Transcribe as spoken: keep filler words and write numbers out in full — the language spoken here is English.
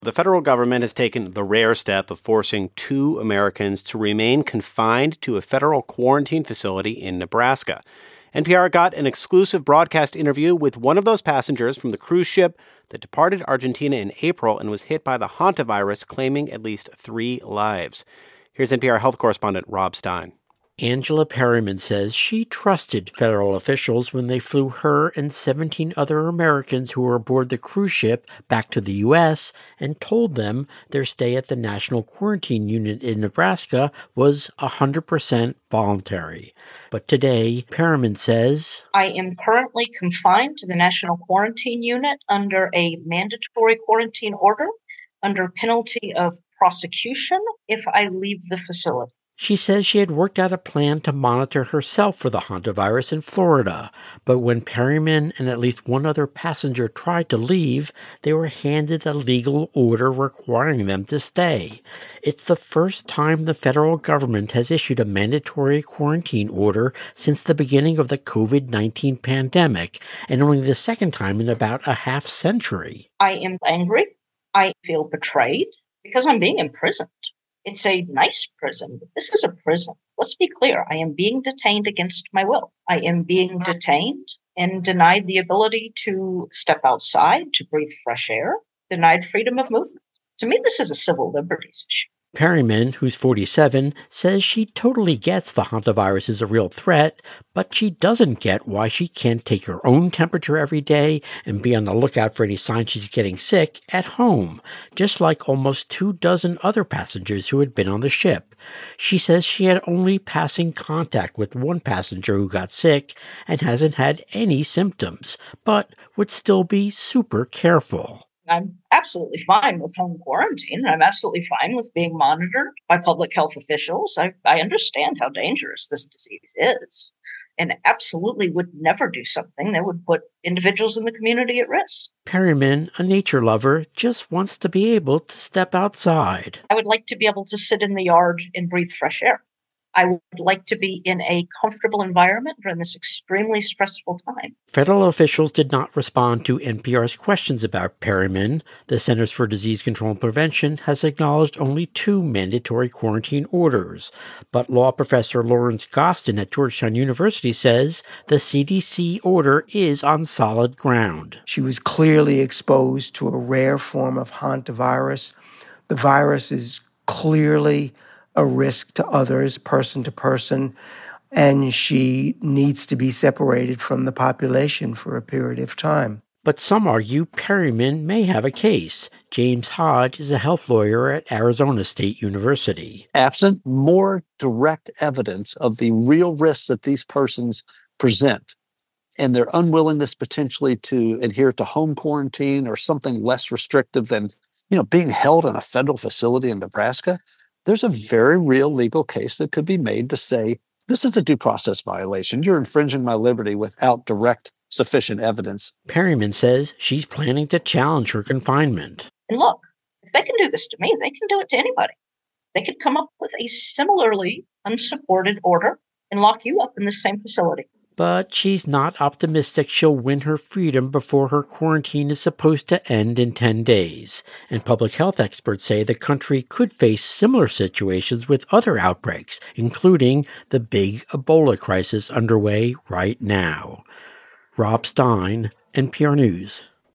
The federal government has taken the rare step of forcing two Americans to remain confined to a federal quarantine facility in Nebraska. N P R got an exclusive broadcast interview with one of those passengers from the cruise ship that departed Argentina in April and was hit by the hantavirus, claiming at least three lives. Here's N P R health correspondent Rob Stein. Angela Perryman says she trusted federal officials when they flew her and seventeen other Americans who were aboard the cruise ship back to the U S and told them their stay at the National Quarantine Unit in Nebraska was one hundred percent voluntary. But today, Perryman says, I am currently confined to the National Quarantine Unit under a mandatory quarantine order under penalty of prosecution if I leave the facility. She says she had worked out a plan to monitor herself for the hantavirus in Florida, but when Perryman and at least one other passenger tried to leave, they were handed a legal order requiring them to stay. It's the first time the federal government has issued a mandatory quarantine order since the beginning of the covid nineteen pandemic, and only the second time in about a half century. I am angry. I feel betrayed because I'm being imprisoned. It's a nice prison, but this is a prison. Let's be clear. I am being detained against my will. I am being detained and denied the ability to step outside, to breathe fresh air, denied freedom of movement. To me, this is a civil liberties issue. Perryman, who's forty-seven, says she totally gets the hantavirus is a real threat, but she doesn't get why she can't take her own temperature every day and be on the lookout for any signs she's getting sick at home, just like almost two dozen other passengers who had been on the ship. She says she had only passing contact with one passenger who got sick and hasn't had any symptoms, but would still be super careful. I'm absolutely fine with home quarantine. I'm absolutely fine with being monitored by public health officials. I, I understand how dangerous this disease is and absolutely would never do something that would put individuals in the community at risk. Perryman, a nature lover, just wants to be able to step outside. I would like to be able to sit in the yard and breathe fresh air. I would like to be in a comfortable environment during this extremely stressful time. Federal officials did not respond to N P R's questions about Perryman. The Centers for Disease Control and Prevention has acknowledged only two mandatory quarantine orders. But law professor Lawrence Gostin at Georgetown University says the C D C order is on solid ground. She was clearly exposed to a rare form of hantavirus. The virus is clearly a risk to others, person to person, and she needs to be separated from the population for a period of time. But some argue Perryman may have a case. James Hodge is a health lawyer at Arizona State University. Absent more direct evidence of the real risks that these persons present and their unwillingness potentially to adhere to home quarantine or something less restrictive than, you know, being held in a federal facility in Nebraska, there's a very real legal case that could be made to say, this is a due process violation. You're infringing my liberty without direct, sufficient evidence. Perryman says she's planning to challenge her confinement. And look, if they can do this to me, they can do it to anybody. They could come up with a similarly unsupported order and lock you up in the same facility. But she's not optimistic she'll win her freedom before her quarantine is supposed to end in ten days. And public health experts say the country could face similar situations with other outbreaks, including the big Ebola crisis underway right now. Rob Stein, N P R News.